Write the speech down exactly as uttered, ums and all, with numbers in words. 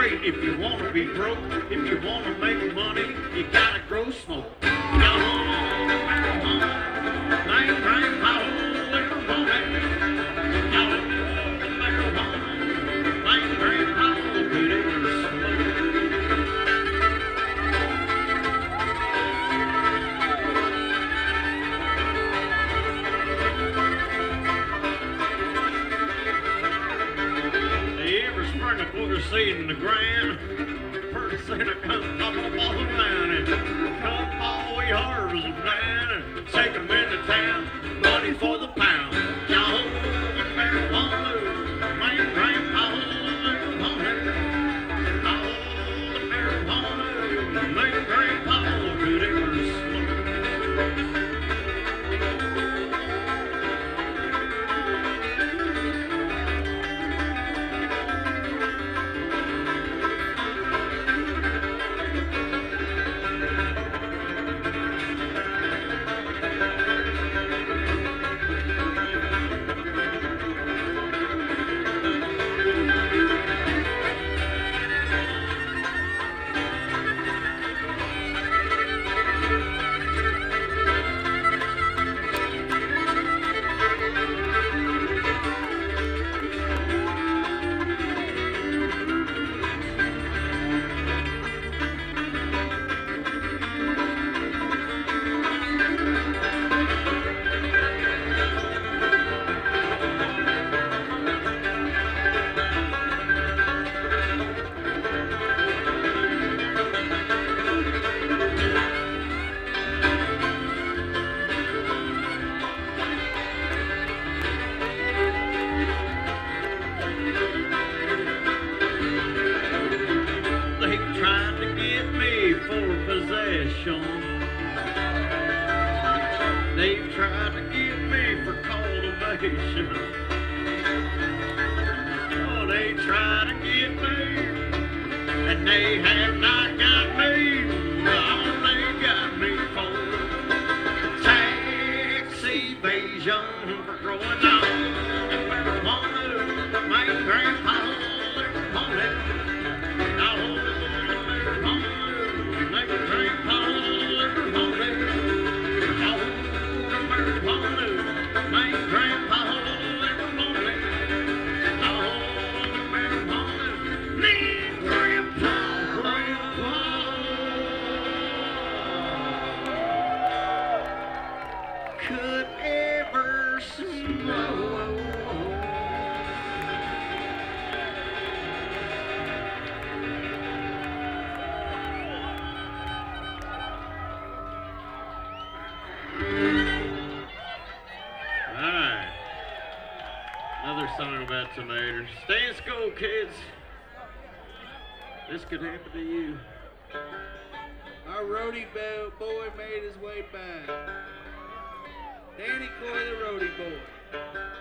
straight. If you want to be broke, if you want to make money, you gotta grow smoke. Y'all marijuana, man, grandpa, little money. Y'all marijuana, man, grandpa, good ever smoke. Put a seed in the ground, first thing that comes up all around it. Come all we harvest them down and take them into town. Money for the pound. Y'all marijuana, man, grandpa, marijuana. All the marijuana, man, grandpa, could ever smoke. They've tried to get me for cultivation. Oh, they tried to get me, and they have not got me. All they got me for tax evasion for growing on marijuana. My grandpa lived on it. All the marijuana, my grandpa lived on it. My grandpa lived on it. All the marijuana, me grandpa, grandpa could ever smoke. Another song about tomatoes. Stay in school, kids. This could happen to you. Our roadie boy made his way back. Danny Coy, the roadie boy.